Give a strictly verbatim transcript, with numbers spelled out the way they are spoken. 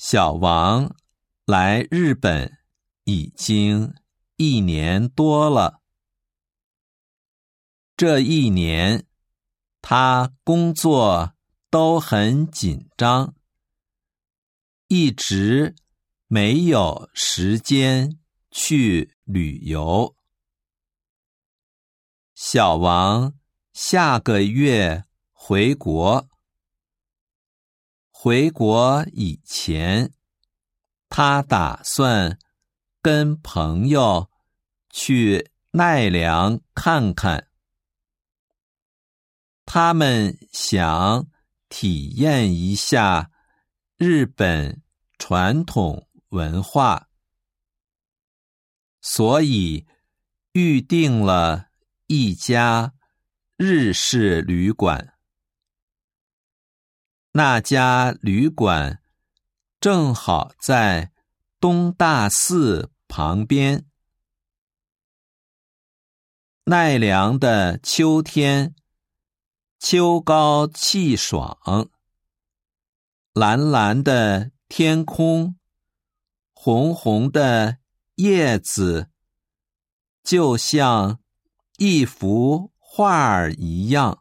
小王来日本已经一年多了。这一年，他工作都很紧张，一直没有时间去旅游。小王下个月回国。回国以前，他打算跟朋友去奈良看看。他们想体验一下日本传统文化，所以预定了一家日式旅馆。那家旅馆正好在东大寺旁边。奈良的秋天，秋高气爽，蓝蓝的天空，红红的叶子，就像一幅画儿一样。